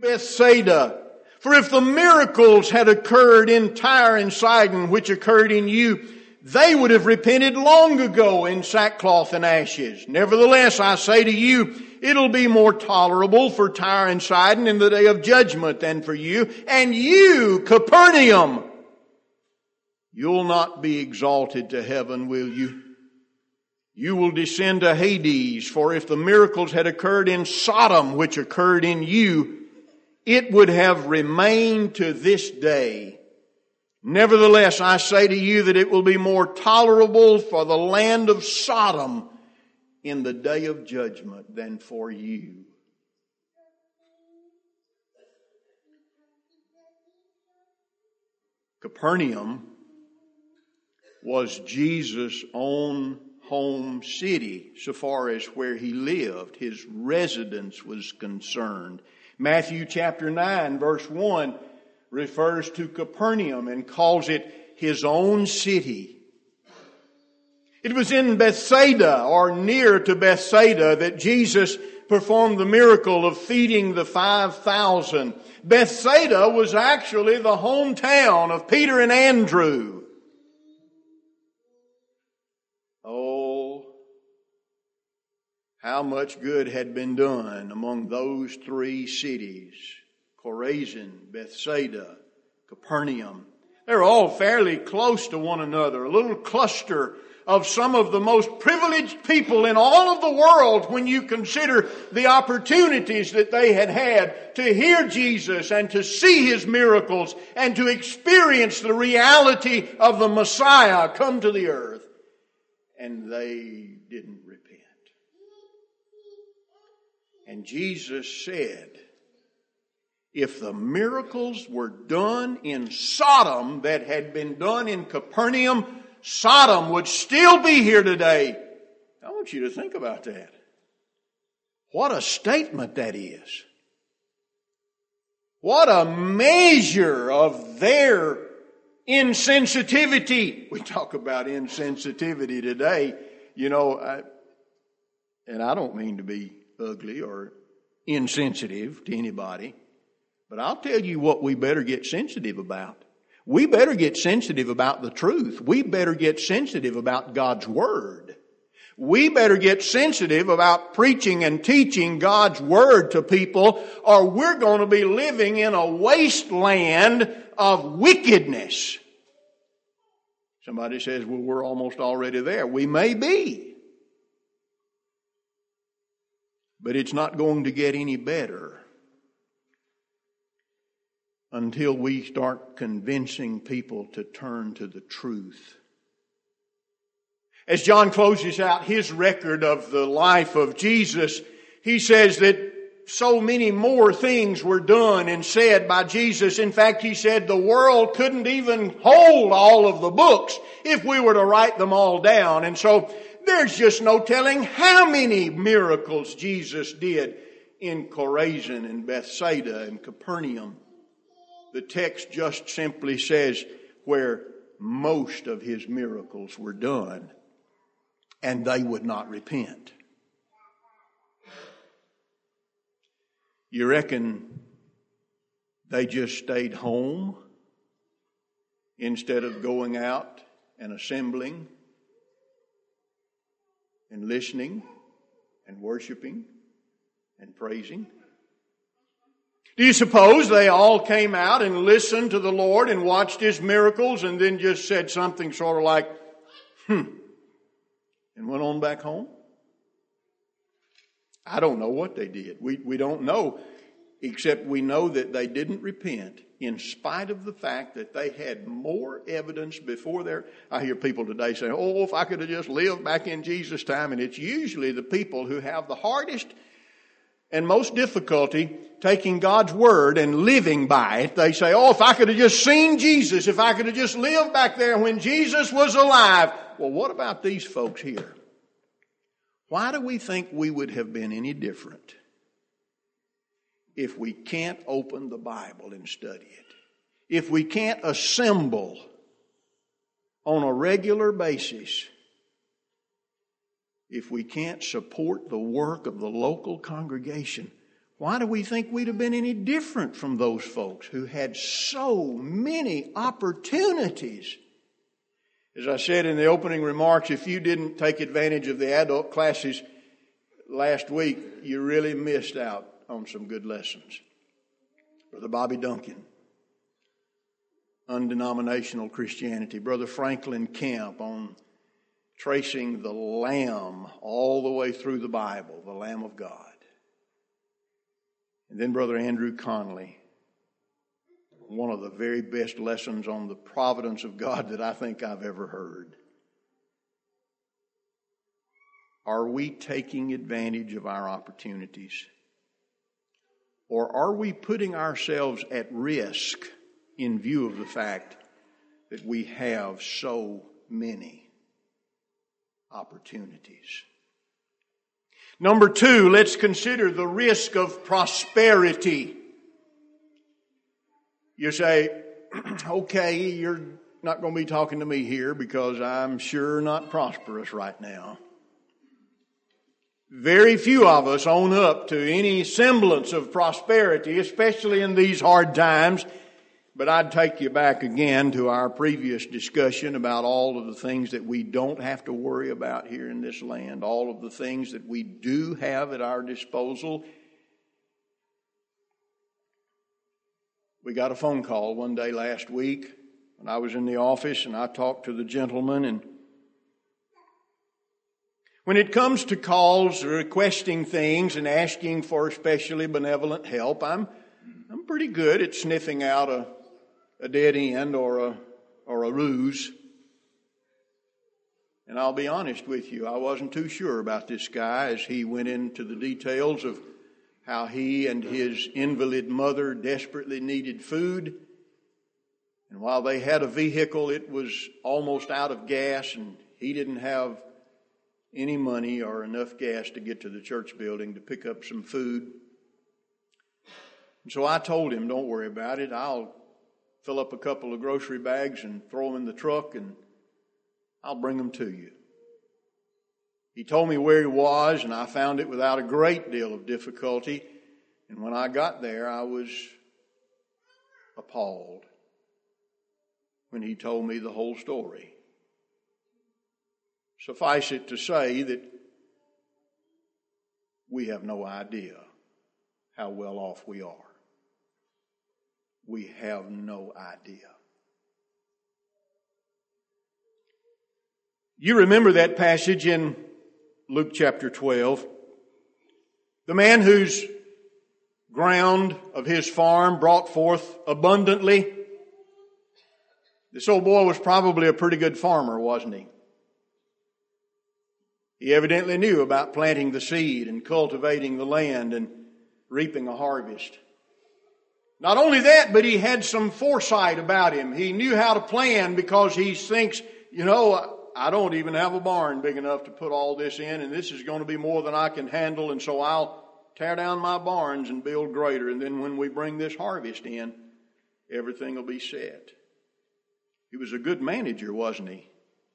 Bethsaida. For if the miracles had occurred in Tyre and Sidon, which occurred in you, they would have repented long ago in sackcloth and ashes. Nevertheless, I say to you, it'll be more tolerable for Tyre and Sidon in the day of judgment than for you. And you, Capernaum, you'll not be exalted to heaven, will you? You will descend to Hades. For if the miracles had occurred in Sodom, which occurred in you, it would have remained to this day. Nevertheless, I say to you that it will be more tolerable for the land of Sodom in the day of judgment than for you. Capernaum was Jesus' own home city, so far as where he lived, his residence was concerned. Matthew chapter 9 verse 1 refers to Capernaum and calls it his own city. It was in Bethsaida, or near to Bethsaida, that Jesus performed the miracle of feeding the 5,000. Bethsaida was actually the hometown of Peter and Andrew. Oh, how much good had been done among those three cities. Chorazin, Bethsaida, Capernaum. They're all fairly close to one another. A little cluster of some of the most privileged people in all of the world when you consider the opportunities that they had had to hear Jesus and to see His miracles and to experience the reality of the Messiah come to the earth. And they didn't repent. And Jesus said, if the miracles were done in Sodom that had been done in Capernaum, Sodom would still be here today. I want you to think about that. What a statement that is. What a measure of their insensitivity. We talk about insensitivity today, and I don't mean to be ugly or insensitive to anybody, but I'll tell you what we better get sensitive about. We better get sensitive about the truth. We better get sensitive about God's Word. We better get sensitive about preaching and teaching God's Word to people, or we're going to be living in a wasteland of wickedness. Somebody says, well, we're almost already there. We may be. But it's not going to get any better until we start convincing people to turn to the truth. As John closes out his record of the life of Jesus, he says that so many more things were done and said by Jesus. In fact, he said the world couldn't even hold all of the books if we were to write them all down. And so there's just no telling how many miracles Jesus did in Chorazin and Bethsaida and Capernaum. The text just simply says where most of His miracles were done, and they would not repent. You reckon they just stayed home instead of going out and assembling and listening and worshiping and praising? Do you suppose they all came out and listened to the Lord and watched His miracles and then just said something sort of like, and went on back home? I don't know what they did. We don't know, except we know that they didn't repent in spite of the fact that they had more evidence before their... I hear people today saying, oh, if I could have just lived back in Jesus' time. And it's usually the people who have the hardest and most difficulty taking God's Word and living by it. They say, oh, if I could have just seen Jesus, if I could have just lived back there when Jesus was alive. Well, what about these folks here? Why do we think we would have been any different if we can't open the Bible and study it? If we can't assemble on a regular basis? If we can't support the work of the local congregation, Why do we think we'd have been any different from those folks who had so many opportunities? As I said in the opening remarks, if you didn't take advantage of the adult classes last week, you really missed out on some good lessons. Brother Bobby Duncan, undenominational Christianity. Brother Franklin Camp on tracing the Lamb all the way through the Bible, the Lamb of God. And then Brother Andrew Conley, one of the very best lessons on the providence of God that I think I've ever heard. Are we taking advantage of our opportunities? Or are we putting ourselves at risk in view of the fact that we have so many opportunities? Number 2, let's consider the risk of prosperity. You say, okay, you're not going to be talking to me here because I'm sure not prosperous right now. Very few of us own up to any semblance of prosperity, especially in these hard times. But I'd take you back again to our previous discussion about all of the things that we don't have to worry about here in this land, all of the things that we do have at our disposal. We got a phone call one day last week when I was in the office, and I talked to the gentleman. And when it comes to calls requesting things and asking for especially benevolent help, I'm pretty good at sniffing out a dead end or a ruse. And I'll be honest with you, I wasn't too sure about this guy as he went into the details of how he and his invalid mother desperately needed food. And while they had a vehicle, it was almost out of gas, and he didn't have any money or enough gas to get to the church building to pick up some food. And so I told him, don't worry about it. I'll fill up a couple of grocery bags and throw them in the truck, and I'll bring them to you. He told me where he was, and I found it without a great deal of difficulty. And when I got there, I was appalled when he told me the whole story. Suffice it to say that we have no idea how well off we are. We have no idea. You remember that passage in Luke chapter 12. The man whose ground of his farm brought forth abundantly. This old boy was probably a pretty good farmer, wasn't he? He evidently knew about planting the seed and cultivating the land and reaping a harvest. Not only that, but he had some foresight about him. He knew how to plan because he thinks, I don't even have a barn big enough to put all this in, and this is going to be more than I can handle, and so I'll tear down my barns and build greater, and then when we bring this harvest in, everything will be set. He was a good manager, wasn't he?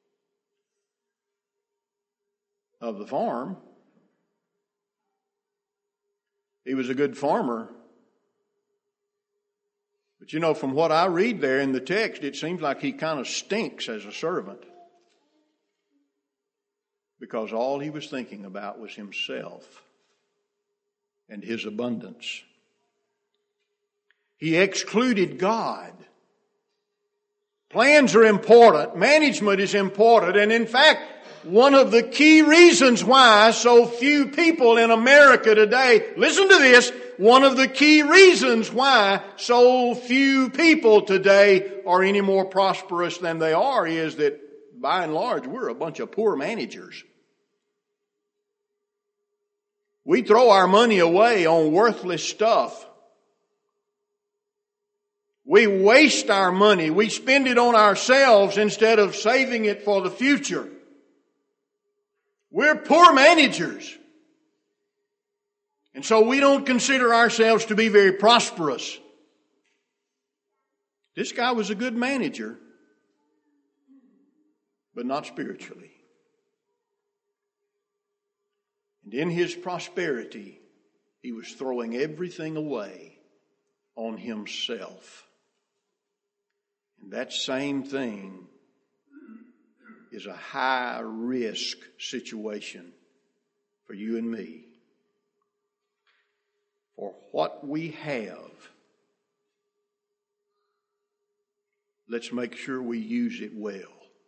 Of the farm. He was a good farmer. But from what I read there in the text, it seems like he kind of stinks as a servant. Because all he was thinking about was himself and his abundance. He excluded God. Plans are important. Management is important. And in fact, one of the key reasons why so few people in America today, listen to this, one of the key reasons why so few people today are any more prosperous than they are is that, by and large, we're a bunch of poor managers. We throw our money away on worthless stuff. We waste our money. We spend it on ourselves instead of saving it for the future. We're poor managers. And so we don't consider ourselves to be very prosperous. This guy was a good manager, but not spiritually. And in his prosperity, He was throwing everything away on himself. And that same thing is a high-risk situation for you and me. For what we have, let's make sure we use it well.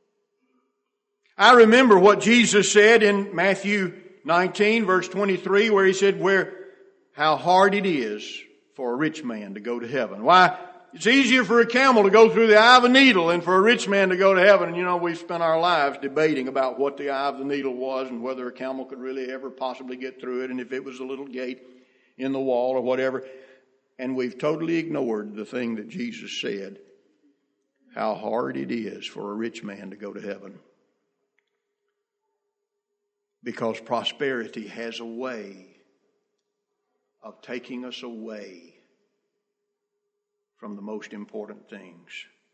I remember what Jesus said in Matthew 19, verse 23, where he said, how hard it is for a rich man to go to heaven. Why, it's easier for a camel to go through the eye of a needle than for a rich man to go to heaven. And you know, we've spent our lives debating about what the eye of the needle was and whether a camel could really ever possibly get through it, and if it was a little gate in the wall or whatever. And we've totally ignored the thing that Jesus said, how hard it is for a rich man to go to heaven. Because prosperity has a way of taking us away from the most important things.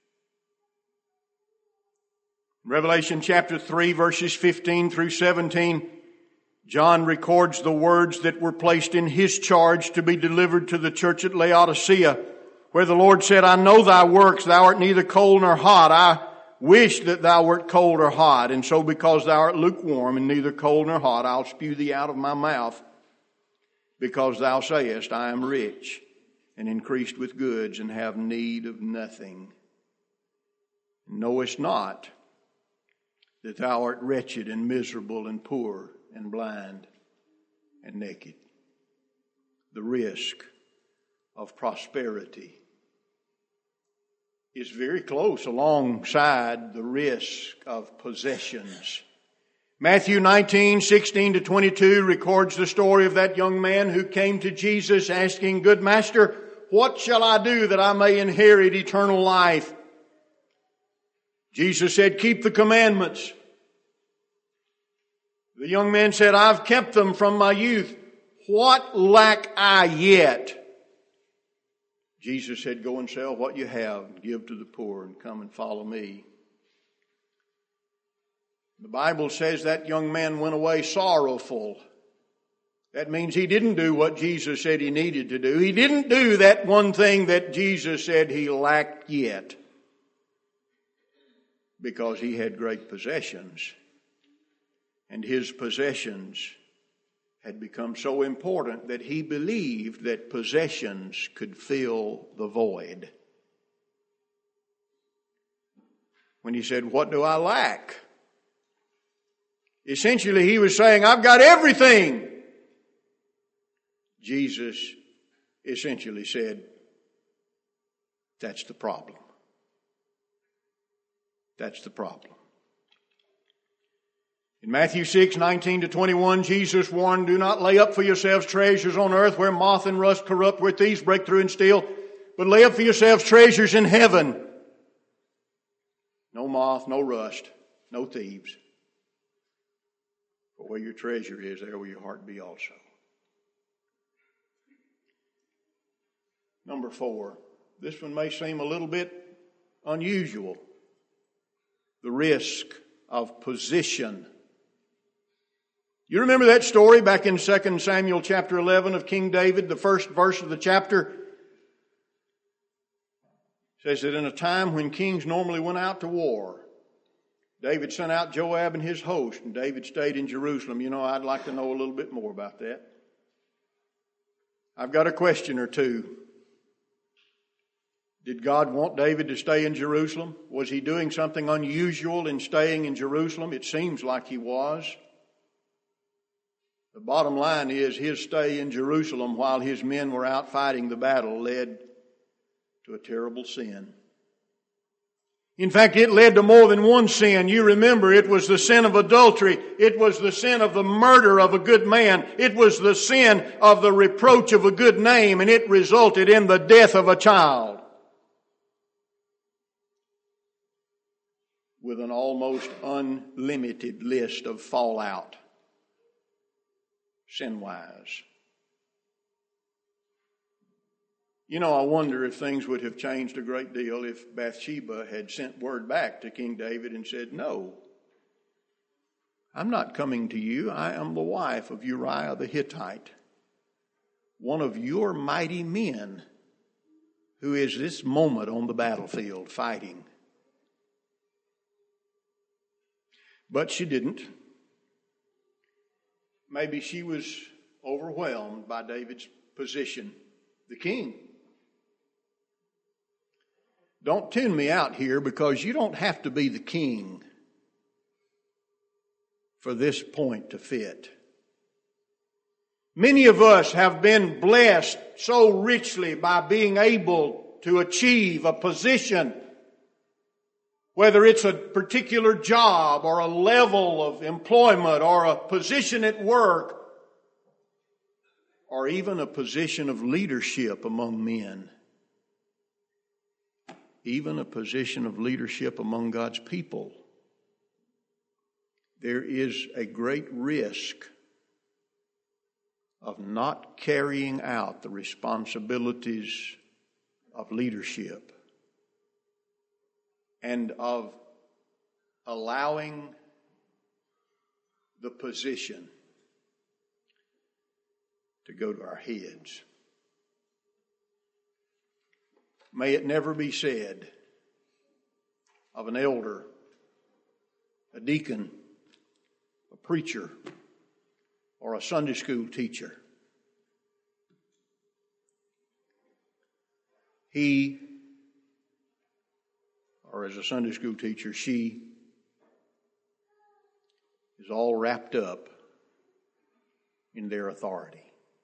Revelation chapter 3, verses 15 through 17, John records the words that were placed in his charge to be delivered to the church at Laodicea, where the Lord said, I know thy works, thou art neither cold nor hot. I wish that thou wert cold or hot, and so because thou art lukewarm and neither cold nor hot, I'll spew thee out of my mouth, because thou sayest, I am rich and increased with goods and have need of nothing. Knowest not that thou art wretched and miserable and poor and blind and naked. The risk of prosperity is very close alongside the risk of possessions. Matthew 19, 16 to 22 records the story of that young man who came to Jesus asking, Good Master, what shall I do that I may inherit eternal life? Jesus said, Keep the commandments. The young man said, I've kept them from my youth. What lack I yet? Jesus said, Go and sell what you have and give to the poor and come and follow me. The Bible says that young man went away sorrowful. That means he didn't do what Jesus said he needed to do. He didn't do that one thing that Jesus said he lacked yet, because he had great possessions. And his possessions had become so important that he believed that possessions could fill the void. When he said, What do I lack? Essentially, he was saying, I've got everything. Jesus essentially said, that's the problem. That's the problem. In Matthew 6, 19 to 21, Jesus warned, Do not lay up for yourselves treasures on earth where moth and rust corrupt, where thieves break through and steal, but lay up for yourselves treasures in heaven. No moth, no rust, no thieves. For where your treasure is, there will your heart be also. Number 4, this one may seem a little bit unusual. The risk of position. You remember that story back in 2 Samuel chapter 11 of King David, the first verse of the chapter? It says that in a time when kings normally went out to war, David sent out Joab and his host, and David stayed in Jerusalem. You know, I'd like to know a little bit more about that. I've got a question or two. Did God want David to stay in Jerusalem? Was he doing something unusual in staying in Jerusalem? It seems like he was. The bottom line is his stay in Jerusalem while his men were out fighting the battle led to a terrible sin. In fact, it led to more than one sin. You remember, it was the sin of adultery. It was the sin of the murder of a good man. It was the sin of the reproach of a good name, and it resulted in the death of a child. With an almost unlimited list of fallout, sin-wise. You know, I wonder if things would have changed a great deal if Bathsheba had sent word back to King David and said, No, I'm not coming to you. I am the wife of Uriah the Hittite. one of your mighty men who is this moment on the battlefield fighting. But she didn't. Maybe she was overwhelmed by David's position, the king. Don't tune me out here, because you don't have to be the king for this point to fit. Many of us have been blessed so richly by being able to achieve a position, whether it's a particular job or a level of employment or a position at work or even a position of leadership among men, even a position of leadership among God's people. There is a great risk of not carrying out the responsibilities of leadership and of allowing the position to go to our heads. May it never be said of an elder, a deacon, a preacher, or a Sunday school teacher, he, or as a Sunday school teacher, she is all wrapped up in their authority.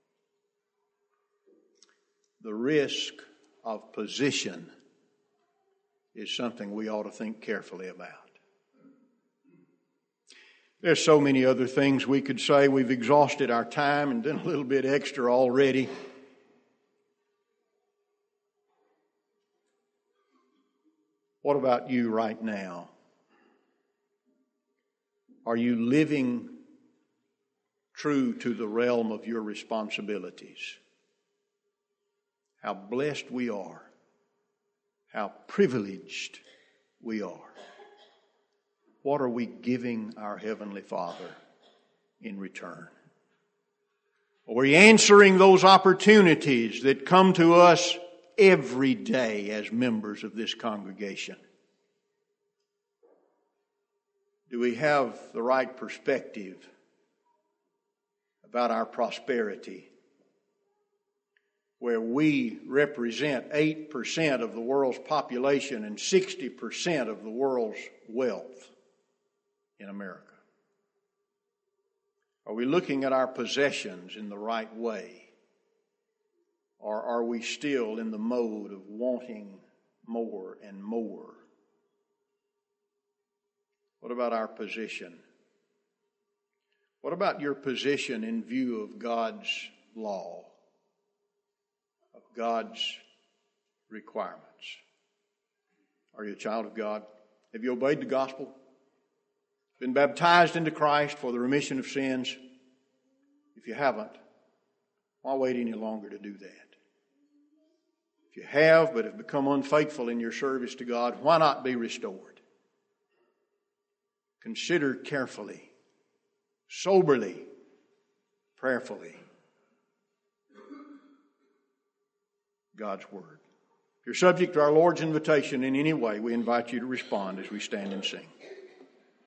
The risk of position is something we ought to think carefully about. There's so many other things we could say. We've exhausted our time and done a little bit extra already. What about you right now? Are you living true to the realm of your responsibilities? How blessed we are. How privileged we are. What are we giving our Heavenly Father in return? Are we answering those opportunities that come to us every day as members of this congregation? Do we have the right perspective about our prosperity, where we represent 8% of the world's population and 60% of the world's wealth in America? Are we looking at our possessions in the right way? Or are we still in the mode of wanting more and more? What about our position? What about your position in view of God's law, of God's requirements? Are you a child of God? Have you obeyed the gospel? Been baptized into Christ for the remission of sins? If you haven't, why wait any longer to do that? If you have, but have become unfaithful in your service to God, why not be restored? Consider carefully, soberly, prayerfully God's Word. If you're subject to our Lord's invitation in any way, we invite you to respond as we stand and sing.